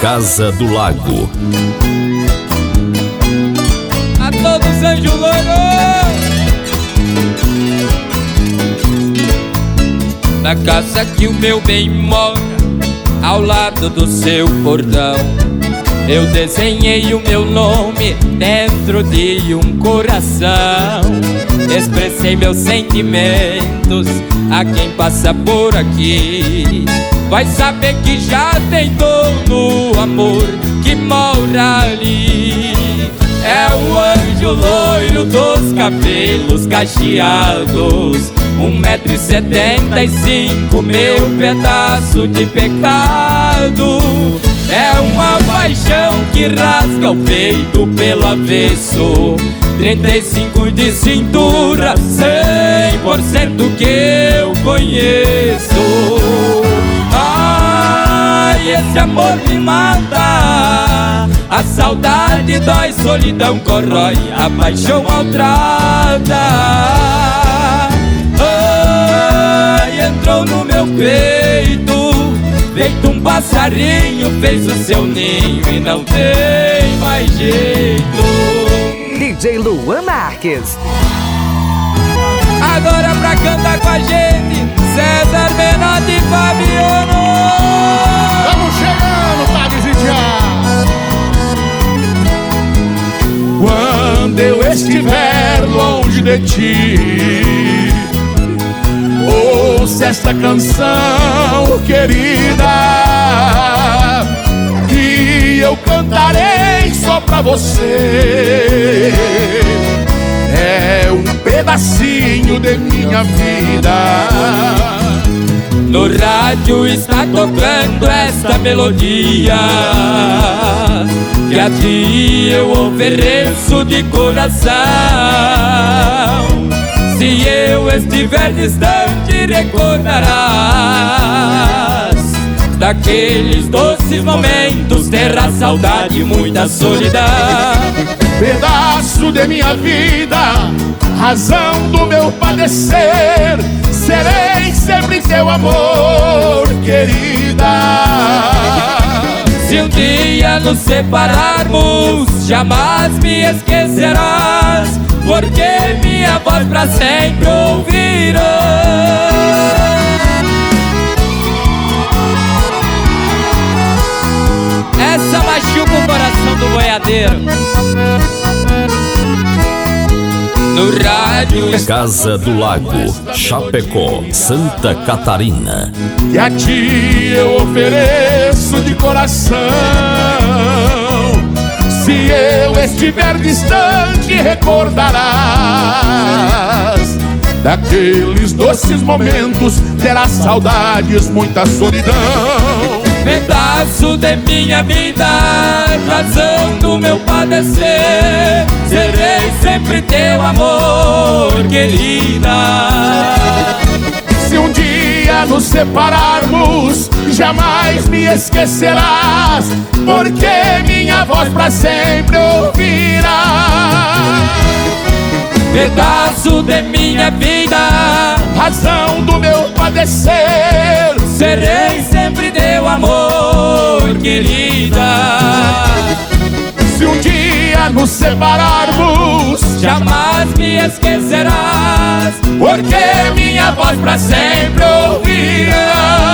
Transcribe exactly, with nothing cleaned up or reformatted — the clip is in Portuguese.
Casa do Lago. A todos anjo loiro, na casa que o meu bem mora, ao lado do seu portão, eu desenhei o meu nome dentro de um coração. Expressei meus sentimentos a quem passa por aqui. Vai saber que já tem dono o amor que mora ali. É o anjo loiro dos cabelos cacheados, um metro e setenta e cinco, meu pedaço de pecado. É uma paixão que rasga o peito pelo avesso, trinta e cinco de cintura, cem por cento que eu conheço. Ai, esse amor me mata, a saudade dói, solidão corrói, a paixão maltrata. Ai, entrou no meu peito, feito um passarinho, fez o seu ninho e não tem mais jeito. D J Luan Marques. Agora pra cantar com a gente, César Menotti e Fabiano. Vamos chegando pra visitar. Quando eu estiver longe de ti, ouça esta canção, querida, que eu cantarei só pra você. É um pedacinho de minha vida. No rádio está tocando esta melodia, que a ti eu ofereço de coração. Se eu estiver distante, recordarás daqueles doces momentos, terá saudade e muita solidão. Pedaço de minha vida, razão do meu padecer, serei sempre teu amor, querida. Se um dia nos separarmos, jamais me esquecerás, porque minha voz pra sempre ouvirás. Essa machuca o coração do boiadeiro. No rádio Casa do Lago, Chapecó, Santa Catarina. E a ti eu ofereço de coração. Se eu estiver distante, recordarás daqueles doces momentos, terás saudades, muita solidão. Pedaço de minha vida, razão do meu padecer, serei sempre teu amor, querida. Se um dia nos separarmos, jamais me esquecerás, porque minha voz pra sempre ouvirás. Pedaço de minha vida, razão do meu padecer, serei sempre teu amor, querida. Se um dia nos separarmos, jamais me esquecerás, porque minha voz pra sempre ouvirás.